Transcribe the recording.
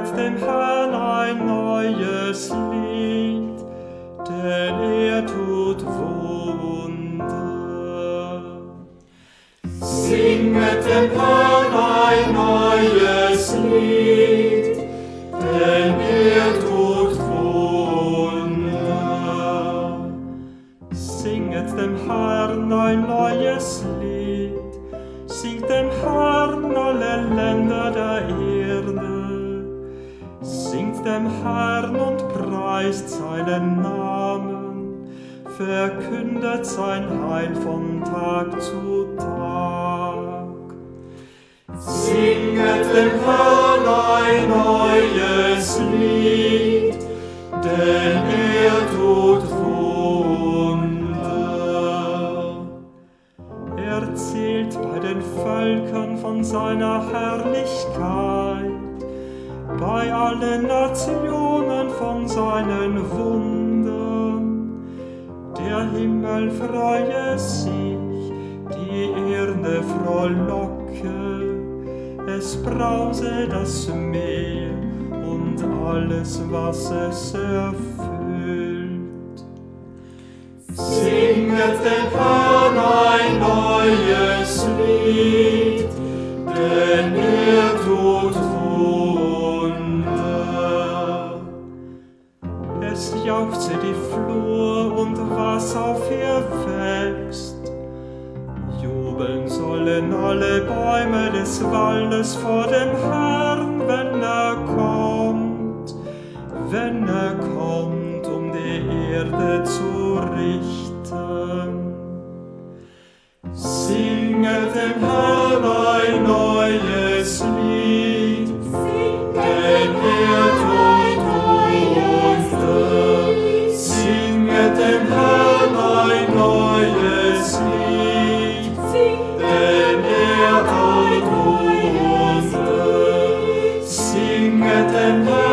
Singet dem Herrn ein neues Lied, denn tut Wunder. Singet dem Herrn ein neues Lied, denn tut Wunder. Singet dem Herrn ein neues Lied, singt dem Herrn alle Länder der Erde. Singt dem Herrn und preist seinen Namen, verkündet sein Heil von Tag zu Tag. Singet dem Herrn ein neues Lied, denn tut Wunder. Erzählt bei den Völkern von seiner Herrlichkeit, bei allen Nationen von seinen Wundern. Der Himmel freue sich, die Erde frohlocke, es brause das Meer und alles, was es erfüllt. Singet dem Herrn ein neues Lied, denn tut Wunder. Es jauchze die Flur und was auf ihr wächst. Jubeln sollen alle Bäume des Waldes vor dem Herrn, wenn er kommt, um die Erde zu richten. Singet dem Herrn ein neues Lied, denn tut Wunder. Singet dem Herrn ein neues Lied, denn tut Wunder. Singet dem Herrn